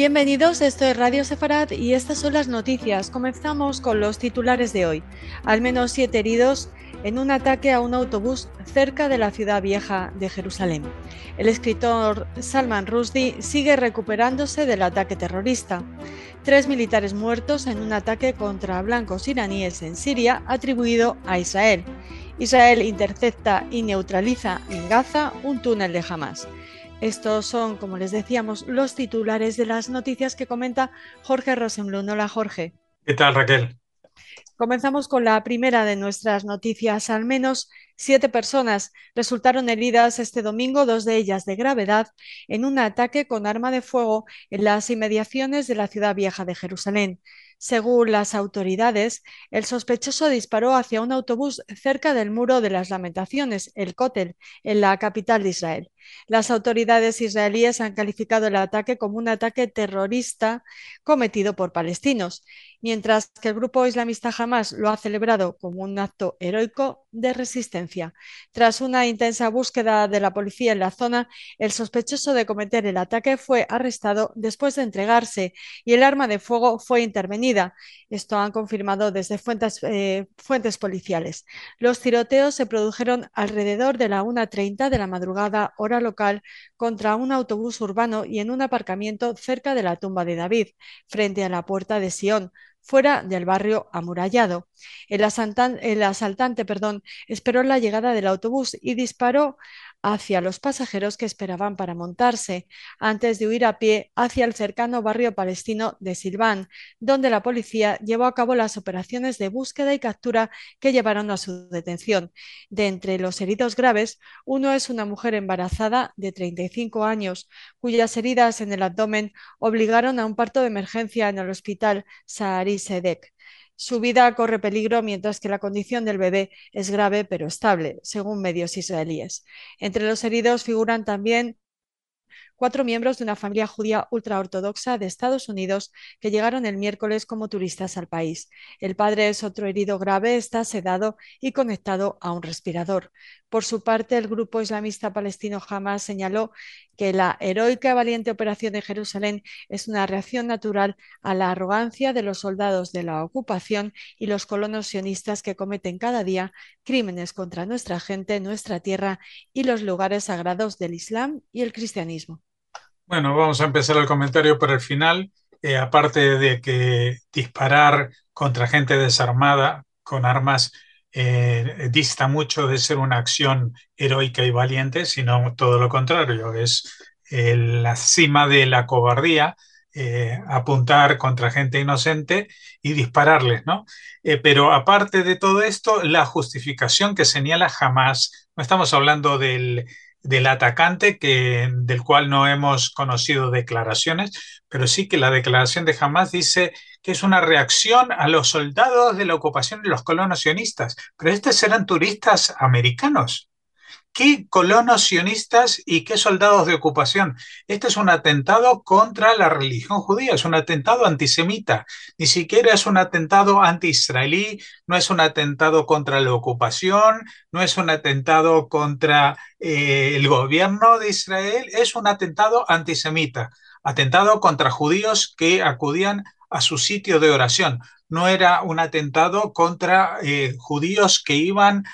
Bienvenidos, esto es Radio Sefarad y estas son las noticias. Comenzamos con los titulares de hoy. Al menos 7 heridos en un ataque a un autobús cerca de la ciudad vieja de Jerusalén. El escritor Salman Rushdie sigue recuperándose del ataque terrorista. 3 militares muertos en un ataque contra blancos iraníes en Siria atribuido a Israel. Israel intercepta y neutraliza en Gaza un túnel de Hamás. Estos son, como les decíamos, los titulares de las noticias que comenta Jorge Rosenblum. Hola, Jorge. ¿Qué tal, Raquel? Comenzamos con la primera de nuestras noticias. Al menos 7 personas resultaron heridas este domingo, 2 de ellas de gravedad, en un ataque con arma de fuego en las inmediaciones de la ciudad vieja de Jerusalén. Según las autoridades, el sospechoso disparó hacia un autobús cerca del Muro de las Lamentaciones, el Kotel, en la capital de Israel. Las autoridades israelíes han calificado el ataque como un ataque terrorista cometido por palestinos, mientras que el grupo islamista Hamás lo ha celebrado como un acto heroico de resistencia. Tras una intensa búsqueda de la policía en la zona, el sospechoso de cometer el ataque fue arrestado después de entregarse y el arma de fuego fue intervenida. Esto han confirmado desde fuentes policiales. Los tiroteos se produjeron alrededor de la 1:30 de la madrugada, hora local, contra un autobús urbano y en un aparcamiento cerca de la tumba de David, frente a la puerta de Sion, fuera del barrio amurallado. El asaltante esperó la llegada del autobús y disparó hacia los pasajeros que esperaban para montarse, antes de huir a pie hacia el cercano barrio palestino de Silván, donde la policía llevó a cabo las operaciones de búsqueda y captura que llevaron a su detención. De entre los heridos graves, uno es una mujer embarazada de 35 años, cuyas heridas en el abdomen obligaron a un parto de emergencia en el hospital Sahari Sedek. Su vida corre peligro mientras que la condición del bebé es grave pero estable, según medios israelíes. Entre los heridos figuran también 4 miembros de una familia judía ultraortodoxa de Estados Unidos que llegaron el miércoles como turistas al país. El padre es otro herido grave, está sedado y conectado a un respirador. Por su parte, el grupo islamista palestino Hamas señaló que la heroica y valiente operación de Jerusalén es una reacción natural a la arrogancia de los soldados de la ocupación y los colonos sionistas que cometen cada día crímenes contra nuestra gente, nuestra tierra y los lugares sagrados del Islam y el cristianismo. Bueno, vamos a empezar el comentario por el final. Aparte de que disparar contra gente desarmada con armas dista mucho de ser una acción heroica y valiente, sino todo lo contrario, es la cima de la cobardía, apuntar contra gente inocente y dispararles, ¿no? Pero aparte de todo esto, la justificación que señala jamás, no estamos hablando del atacante, del cual no hemos conocido declaraciones, pero sí que la declaración de Hamas dice que es una reacción a los soldados de la ocupación de los colonos sionistas. Pero estos eran turistas americanos. ¿Qué colonos sionistas y qué soldados de ocupación? Este es un atentado contra la religión judía, es un atentado antisemita, ni siquiera es un atentado anti-israelí, no es un atentado contra la ocupación, no es un atentado contra el gobierno de Israel, es un atentado antisemita, atentado contra judíos que acudían a su sitio de oración. No era un atentado contra judíos que iban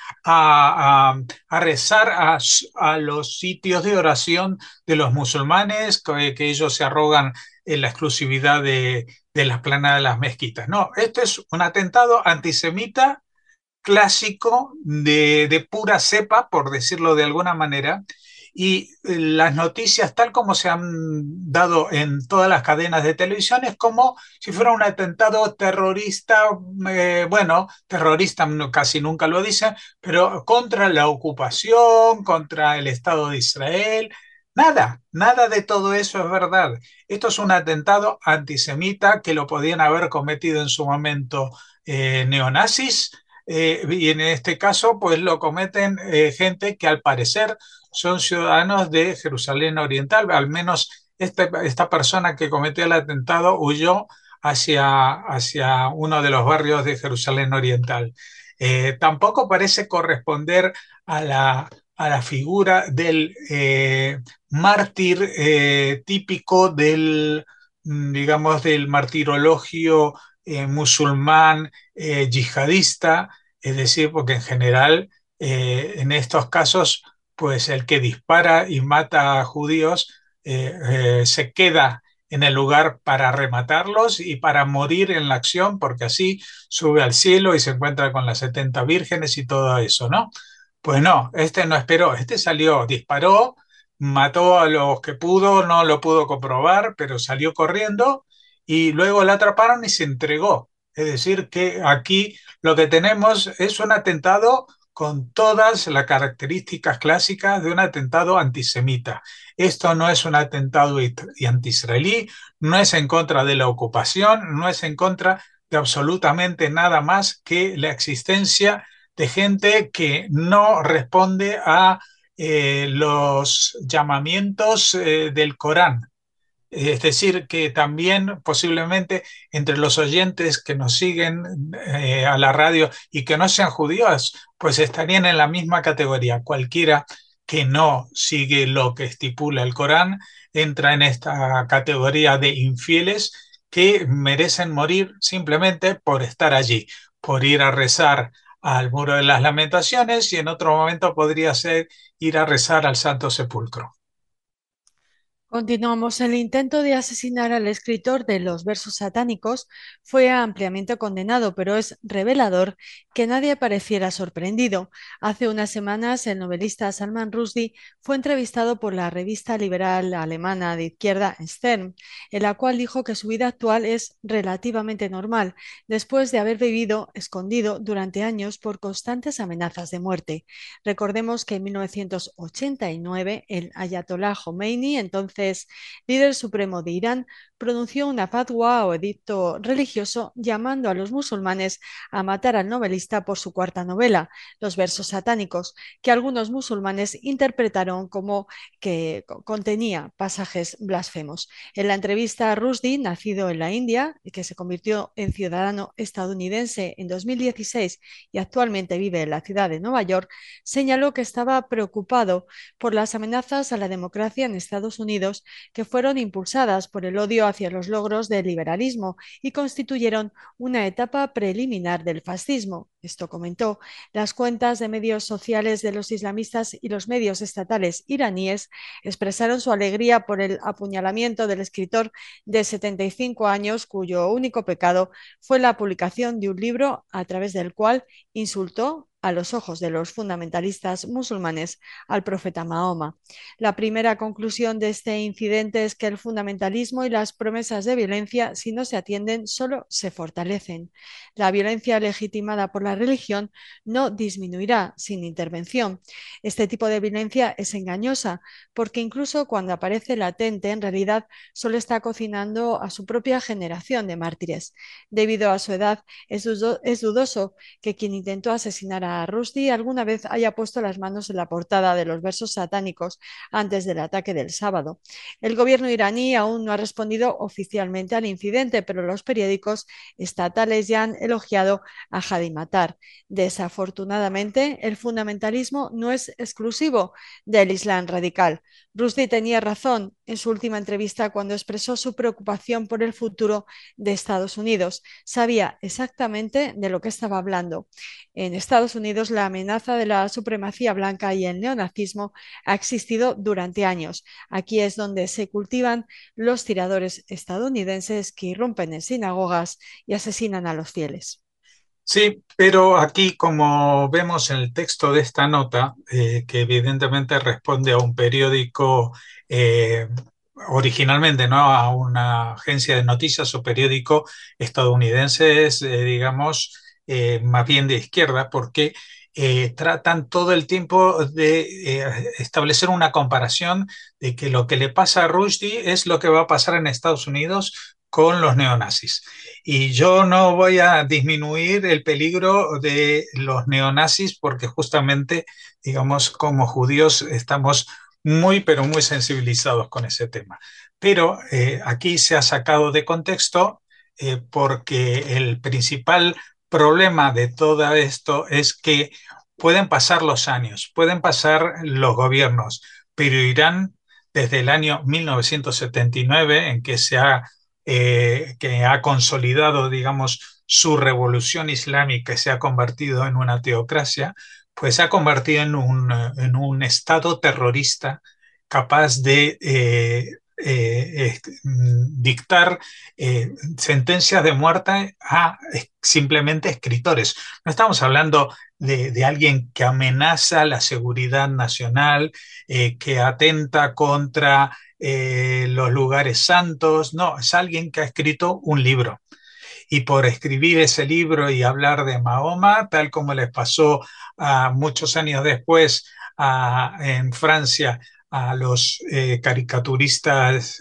a rezar a los sitios de oración de los musulmanes, que ellos se arrogan en la exclusividad de la esplanada de las mezquitas. No, esto es un atentado antisemita clásico de pura cepa, por decirlo de alguna manera, y las noticias tal como se han dado en todas las cadenas de televisión es como si fuera un atentado terrorista, bueno, terrorista casi nunca lo dicen, pero contra la ocupación, contra el Estado de Israel. Nada, nada de todo eso es verdad. Esto es un atentado antisemita que lo podían haber cometido en su momento neonazis, y en este caso, pues lo cometen gente que al parecer son ciudadanos de Jerusalén Oriental. Al menos esta persona que cometió el atentado huyó hacia uno de los barrios de Jerusalén Oriental. Tampoco parece corresponder a la figura del mártir típico digamos, del martirologio musulmán yihadista, es decir, porque en general en estos casos, pues el que dispara y mata a judíos se queda en el lugar para rematarlos y para morir en la acción, porque así sube al cielo y se encuentra con las 70 vírgenes y todo eso, ¿no? Pues no, este no esperó, este salió, disparó, mató a los que pudo, no lo pudo comprobar, pero salió corriendo y luego la atraparon y se entregó. Es decir, que aquí lo que tenemos es un atentado con todas las características clásicas de un atentado antisemita. Esto no es un atentado anti-israelí, no es en contra de la ocupación, no es en contra de absolutamente nada más que la existencia de gente que no responde a los llamamientos del Corán. Es decir, que también posiblemente entre los oyentes que nos siguen a la radio y que no sean judíos, pues estarían en la misma categoría. Cualquiera que no sigue lo que estipula el Corán entra en esta categoría de infieles que merecen morir simplemente por estar allí, por ir a rezar al Muro de las Lamentaciones y en otro momento podría ser ir a rezar al Santo Sepulcro. Continuamos. El intento de asesinar al escritor de los versos satánicos fue ampliamente condenado, pero es revelador que nadie pareciera sorprendido. Hace unas semanas, el novelista Salman Rushdie fue entrevistado por la revista liberal alemana de izquierda Stern, en la cual dijo que su vida actual es relativamente normal, después de haber vivido escondido durante años por constantes amenazas de muerte. Recordemos que en 1989 el ayatolá Khomeini, entonces líder supremo de Irán, pronunció una fatwa o edicto religioso llamando a los musulmanes a matar al novelista por su cuarta novela, Los versos satánicos, que algunos musulmanes interpretaron como que contenía pasajes blasfemos. En la entrevista, Rushdie, nacido en la India y que se convirtió en ciudadano estadounidense en 2016 y actualmente vive en la ciudad de Nueva York, señaló que estaba preocupado por las amenazas a la democracia en Estados Unidos que fueron impulsadas por el odio hacia los logros del liberalismo y constituyeron una etapa preliminar del fascismo. Esto comentó. Las cuentas de medios sociales de los islamistas y los medios estatales iraníes expresaron su alegría por el apuñalamiento del escritor de 75 años, cuyo único pecado fue la publicación de un libro a través del cual insultó a los ojos de los fundamentalistas musulmanes al profeta Mahoma. La primera conclusión de este incidente es que el fundamentalismo y las promesas de violencia, si no se atienden, solo se fortalecen. La violencia legitimada por la religión no disminuirá sin intervención. Este tipo de violencia es engañosa porque incluso cuando aparece latente, en realidad solo está cocinando a su propia generación de mártires. Debido a su edad, es dudoso que quien intentó asesinar a Rushdie alguna vez haya puesto las manos en la portada de los versos satánicos antes del ataque del sábado. El gobierno iraní aún no ha respondido oficialmente al incidente, pero los periódicos estatales ya han elogiado a Hadi Matar. Desafortunadamente, el fundamentalismo no es exclusivo del Islam radical. Rushdie tenía razón en su última entrevista cuando expresó su preocupación por el futuro de Estados Unidos. Sabía exactamente de lo que estaba hablando. En Estados Unidos, la amenaza de la supremacía blanca y el neonazismo ha existido durante años. Aquí es donde se cultivan los tiradores estadounidenses que irrumpen en sinagogas y asesinan a los fieles. Sí, pero aquí, como vemos en el texto de esta nota, que evidentemente responde a un periódico originalmente, ¿no? A una agencia de noticias o periódico estadounidense, es, digamos, más bien de izquierda, porque tratan todo el tiempo de establecer una comparación de que lo que le pasa a Rushdie es lo que va a pasar en Estados Unidos con los neonazis. Y yo no voy a disminuir el peligro de los neonazis porque justamente, digamos, como judíos estamos muy, pero muy sensibilizados con ese tema. Pero aquí se ha sacado de contexto porque el principal problema de todo esto es que pueden pasar los años, pueden pasar los gobiernos, pero Irán, desde el año 1979, en que se ha que ha consolidado, digamos, su revolución islámica y se ha convertido en una teocracia, pues se ha convertido en un estado terrorista capaz de dictar sentencias de muerte a simplemente escritores. No estamos hablando de alguien que amenaza la seguridad nacional, que atenta contra los lugares santos. No, es alguien que ha escrito un libro. Y por escribir ese libro y hablar de Mahoma, tal como les pasó muchos años después en Francia a los caricaturistas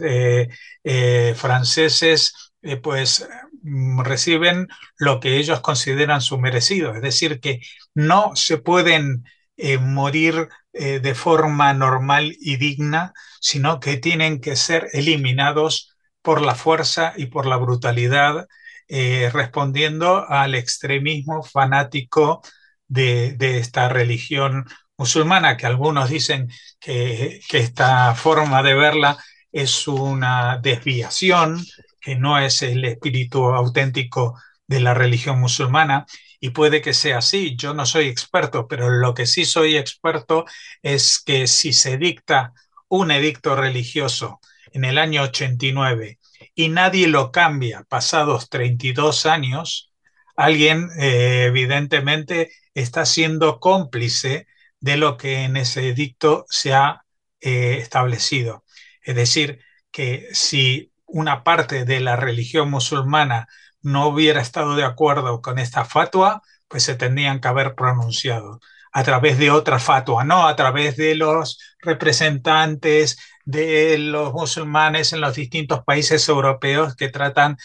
franceses, pues reciben lo que ellos consideran su merecido. Es decir, que no se pueden morir de forma normal y digna, sino que tienen que ser eliminados por la fuerza y por la brutalidad, respondiendo al extremismo fanático de esta religión musulmana, que algunos dicen que esta forma de verla es una desviación, que no es el espíritu auténtico de la religión musulmana, y puede que sea así. Yo no soy experto, pero lo que sí soy experto es que si se dicta un edicto religioso en el año 89 y nadie lo cambia pasados 32 años, alguien evidentemente está siendo cómplice de lo que en ese edicto se ha establecido. Es decir, que si una parte de la religión musulmana no hubiera estado de acuerdo con esta fatua, pues se tendrían que haber pronunciado a través de otra fatua, no a través de los representantes de los musulmanes en los distintos países europeos que tratan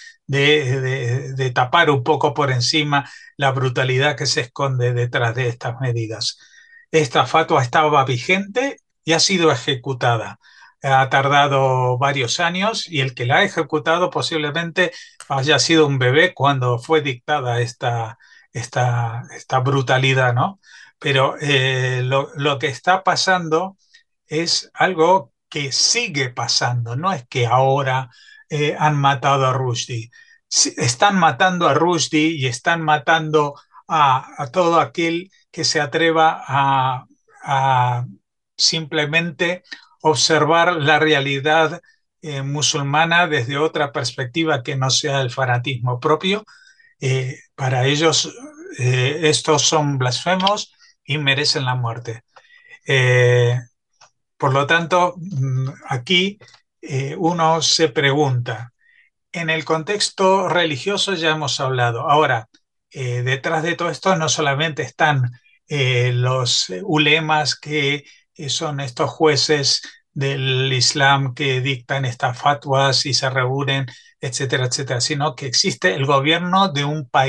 de tapar un poco por encima la brutalidad que se esconde detrás de estas medidas. Esta fatua estaba vigente y ha sido ejecutada. Ha tardado varios años y el que la ha ejecutado posiblemente haya sido un bebé cuando fue dictada esta brutalidad, ¿no? Pero lo que está pasando es algo que sigue pasando, no es que ahora han matado a Rushdie. Están matando a Rushdie y están matando a todo aquel que se atreva a simplemente observar la realidad musulmana desde otra perspectiva que no sea el fanatismo propio. Para ellos estos son blasfemos y merecen la muerte. Eh, por lo tanto, aquí uno se pregunta, en el contexto religioso ya hemos hablado. Ahora, detrás de todo esto no solamente están los ulemas, que son estos jueces del Islam que dictan estas fatwas y se reúnen, etcétera, etcétera, sino que existe el gobierno de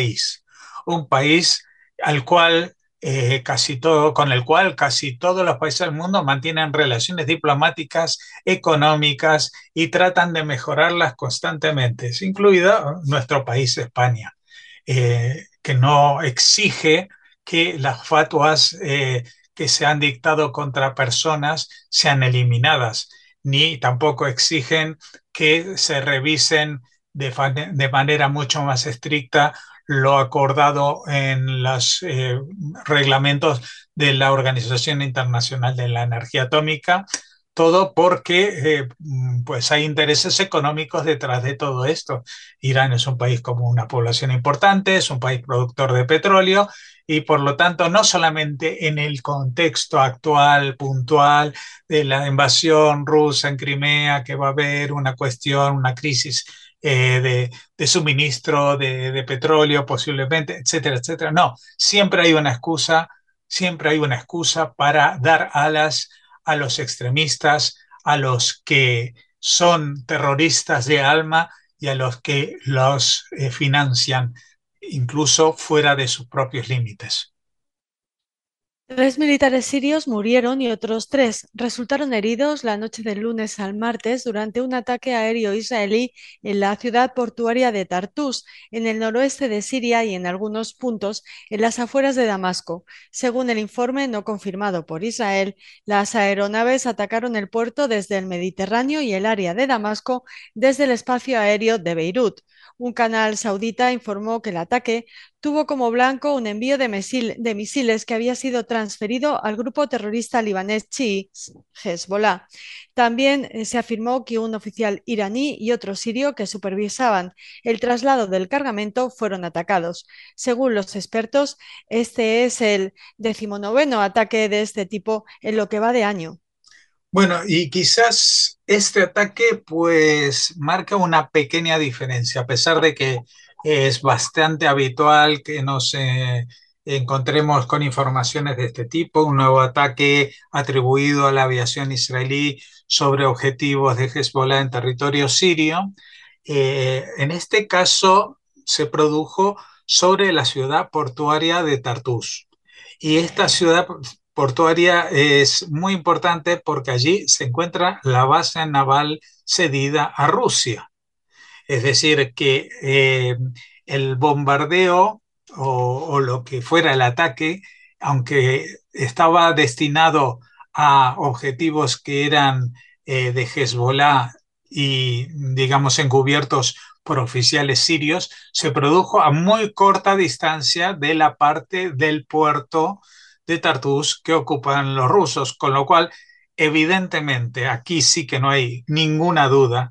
un país al cual con el cual casi todos los países del mundo mantienen relaciones diplomáticas, económicas y tratan de mejorarlas constantemente, incluido nuestro país, España, que no exige que las fatuas que se han dictado contra personas sean eliminadas, ni tampoco exigen que se revisen de manera mucho más estricta lo acordado en los reglamentos de la Organización Internacional de la Energía Atómica, todo porque pues hay intereses económicos detrás de todo esto. Irán es un país con una población importante, es un país productor de petróleo y por lo tanto no solamente en el contexto actual, puntual, de la invasión rusa en Crimea, que va a haber una cuestión, una crisis de suministro de petróleo posiblemente, etcétera, etcétera. No, siempre hay una excusa para dar alas a los extremistas, a los que son terroristas de alma y a los que los financian incluso fuera de sus propios límites. Tres militares sirios murieron y otros tres resultaron heridos la noche del lunes al martes durante un ataque aéreo israelí en la ciudad portuaria de Tartus, en el noroeste de Siria y en algunos puntos en las afueras de Damasco. Según el informe no confirmado por Israel, las aeronaves atacaron el puerto desde el Mediterráneo y el área de Damasco desde el espacio aéreo de Beirut. Un canal saudita informó que el ataque tuvo como blanco un envío de misiles que había sido transferido al grupo terrorista libanés chií Hezbollah. También se afirmó que un oficial iraní y otro sirio que supervisaban el traslado del cargamento fueron atacados. Según los expertos, este es el 19º ataque de este tipo en lo que va de año. Bueno, y quizás este ataque pues marca una pequeña diferencia, a pesar de que es bastante habitual que nos encontremos con informaciones de este tipo, un nuevo ataque atribuido a la aviación israelí sobre objetivos de Hezbollah en territorio sirio. En este caso se produjo sobre la ciudad portuaria de Tartus. Y esta ciudad portuaria es muy importante porque allí se encuentra la base naval cedida a Rusia. Es decir, que el bombardeo o lo que fuera el ataque, aunque estaba destinado a objetivos que eran de Hezbollah y, digamos, encubiertos por oficiales sirios, se produjo a muy corta distancia de la parte del puerto de Tartus que ocupan los rusos, con lo cual, evidentemente, aquí sí que no hay ninguna duda,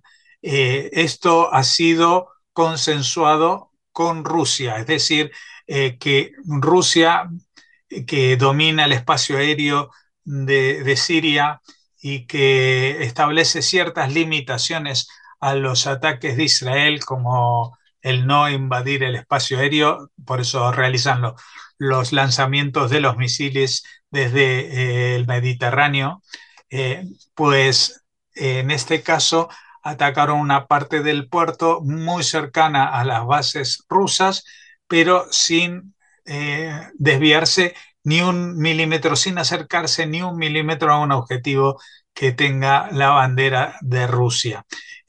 esto ha sido consensuado con Rusia, es decir, que Rusia, que domina el espacio aéreo de Siria y que establece ciertas limitaciones a los ataques de Israel, como el no invadir el espacio aéreo, por eso realizan los lanzamientos de los misiles desde el Mediterráneo, eh, pues en este caso atacaron una parte del puerto muy cercana a las bases rusas, pero sin desviarse ni un milímetro, sin acercarse ni un milímetro a un objetivo que tenga la bandera de Rusia.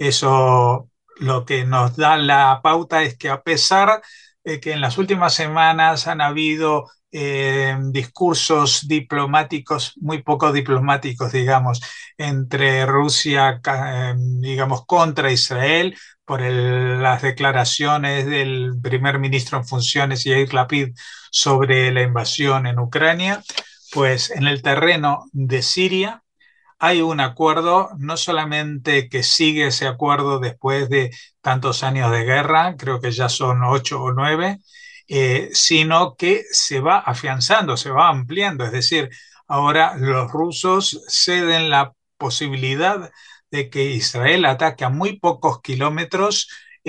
Eso lo que nos da la pauta es que a pesar de que en las últimas semanas han habido discursos diplomáticos, muy poco diplomáticos, digamos, entre Rusia, digamos, contra Israel por las declaraciones del primer ministro en funciones, Yair Lapid, sobre la invasión en Ucrania, pues en el terreno de Siria hay un acuerdo, no solamente que sigue ese acuerdo después de tantos años de guerra, creo que ya son 8 o 9, sino que se va afianzando, se va ampliando. Es decir, ahora los rusos ceden la posibilidad de que Israel ataque a muy pocos kilómetros,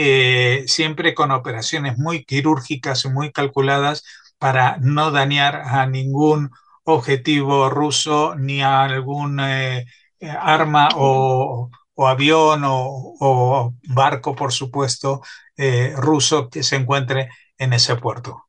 siempre con operaciones muy quirúrgicas y muy calculadas para no dañar a ningún objetivo ruso ni a algún arma o avión o barco, por supuesto, ruso que se encuentre en ese puerto.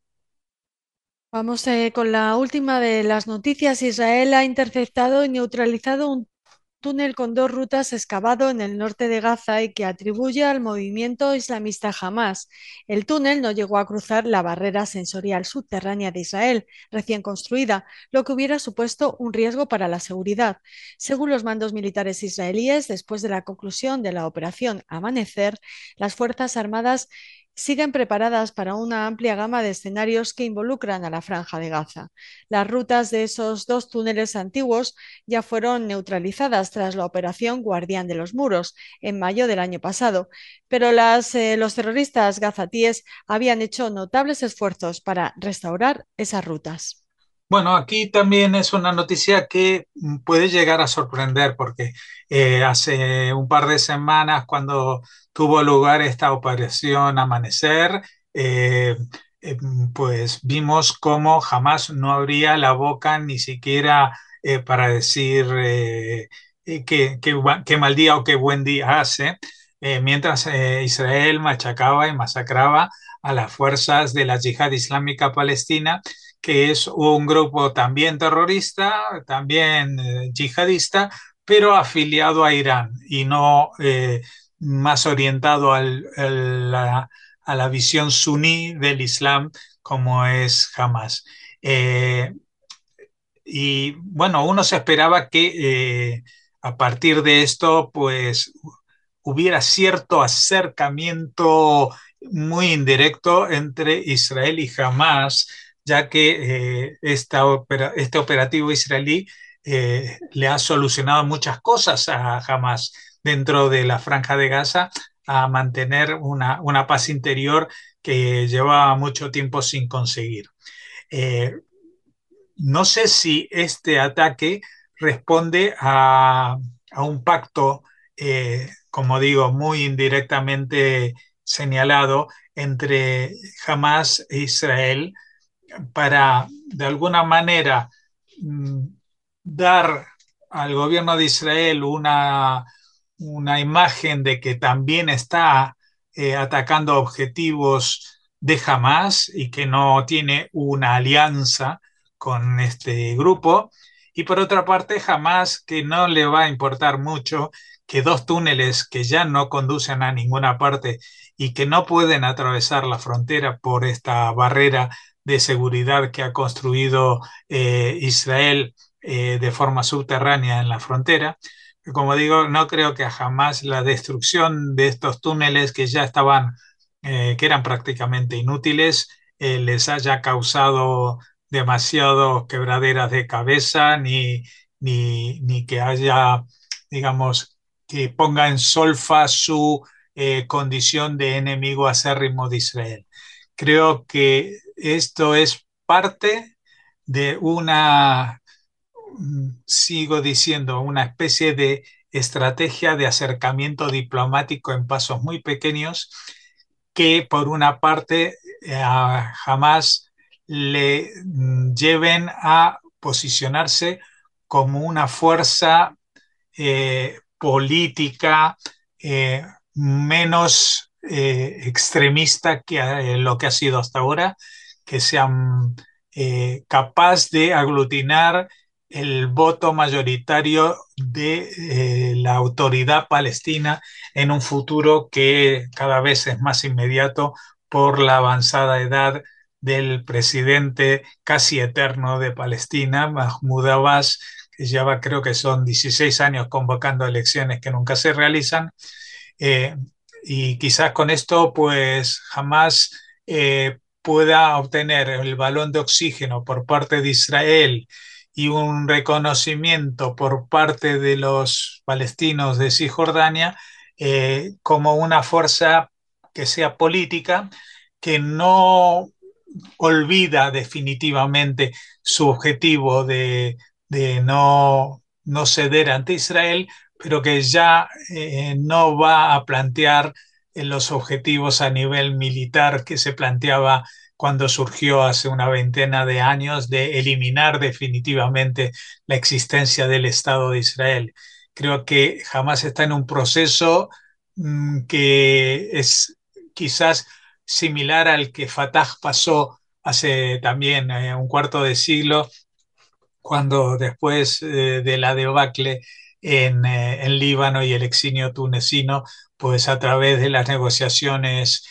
Vamos con la última de las noticias. Israel ha interceptado y neutralizado un túnel con dos rutas excavado en el norte de Gaza y que atribuye al movimiento islamista Hamas. El túnel no llegó a cruzar la barrera sensorial subterránea de Israel, recién construida, lo que hubiera supuesto un riesgo para la seguridad. Según los mandos militares israelíes, después de la conclusión de la operación Amanecer, las Fuerzas Armadas siguen preparadas para una amplia gama de escenarios que involucran a la Franja de Gaza. Las rutas de esos dos túneles antiguos ya fueron neutralizadas tras la operación Guardián de los Muros en mayo del año pasado, pero los terroristas gazatíes habían hecho notables esfuerzos para restaurar esas rutas. Bueno, aquí también es una noticia que puede llegar a sorprender porque hace un par de semanas cuando tuvo lugar esta operación Amanecer, eh, eh, pues vimos cómo jamás no abría la boca ni siquiera para decir qué mal día o qué buen día hace, mientras Israel machacaba y masacraba a las fuerzas de la Yihad Islámica Palestina que es un grupo también terrorista, también yihadista, pero afiliado a Irán y no más orientado a la visión suní del Islam como es Hamas. Eh, y bueno, uno se esperaba que a partir de esto, pues hubiera cierto acercamiento muy indirecto entre Israel y Hamas, ya que este operativo israelí le ha solucionado muchas cosas a Hamas dentro de la Franja de Gaza, a mantener una paz interior que llevaba mucho tiempo sin conseguir. Eh, no sé si este ataque responde a un pacto, como digo, muy indirectamente señalado entre Hamas e Israel para, de alguna manera, mm, dar al gobierno de Israel una imagen de que también está atacando objetivos de Hamas y que no tiene una alianza con este grupo. Y por otra parte, Hamas, que no le va a importar mucho que dos túneles que ya no conducen a ninguna parte y que no pueden atravesar la frontera por esta barrera de seguridad que ha construido Israel de forma subterránea en la frontera. Como digo, no creo que jamás la destrucción de estos túneles que ya estaban, que eran prácticamente inútiles, les haya causado demasiado quebraderas de cabeza, ni que haya, digamos, que ponga en solfa su condición de enemigo acérrimo de Israel. Creo que esto es parte de sigo diciendo, una especie de estrategia de acercamiento diplomático en pasos muy pequeños que por una parte jamás le lleven a posicionarse como una fuerza política menos extremista que lo que ha sido hasta ahora, que sean capaz de aglutinar el voto mayoritario de la autoridad palestina en un futuro que cada vez es más inmediato por la avanzada edad del presidente casi eterno de Palestina, Mahmoud Abbas, que lleva creo que son 16 años convocando elecciones que nunca se realizan. Eh, y quizás con esto pues jamás pueda obtener el balón de oxígeno por parte de Israel y un reconocimiento por parte de los palestinos de Cisjordania como una fuerza que sea política, que no olvida definitivamente su objetivo de no ceder ante Israel, pero que ya no va a plantear los objetivos a nivel militar que se planteaba cuando surgió hace una veintena de años de eliminar definitivamente la existencia del Estado de Israel. Creo que jamás está en un proceso que es quizás similar al que Fatah pasó hace también un cuarto de siglo, cuando después de la debacle en Líbano y el exilio tunecino, pues a través de las negociaciones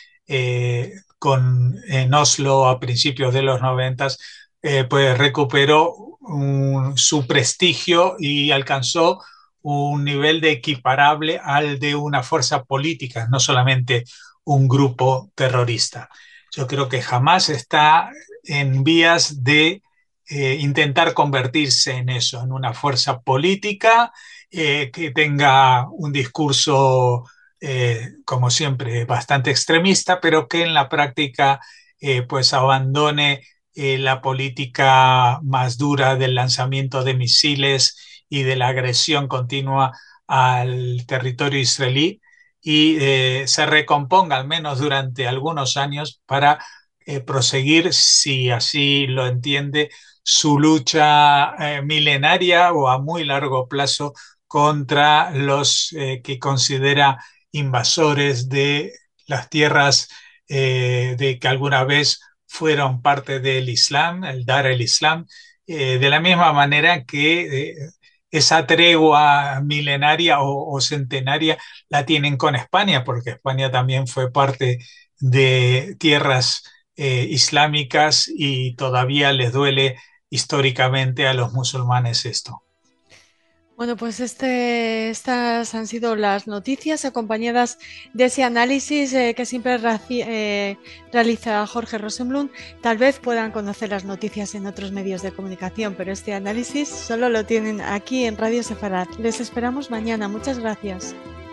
en Oslo a principios de los noventas, pues recuperó su prestigio y alcanzó un nivel de equiparable al de una fuerza política, no solamente un grupo terrorista. Yo creo que jamás está en vías de intentar convertirse en eso, en una fuerza política que tenga un discurso, como siempre, bastante extremista, pero que en la práctica pues abandone la política más dura del lanzamiento de misiles y de la agresión continua al territorio israelí y se recomponga al menos durante algunos años para proseguir, si así lo entiende, su lucha milenaria o a muy largo plazo contra los que considera invasores de las tierras de que alguna vez fueron parte del Islam, el Dar el Islam, de la misma manera que esa tregua milenaria o centenaria la tienen con España, porque España también fue parte de tierras islámicas y todavía les duele históricamente a los musulmanes esto. Bueno, pues estas han sido las noticias acompañadas de ese análisis que siempre realiza Jorge Rosenblum. Tal vez puedan conocer las noticias en otros medios de comunicación, pero este análisis solo lo tienen aquí en Radio Sefarad. Les esperamos mañana. Muchas gracias.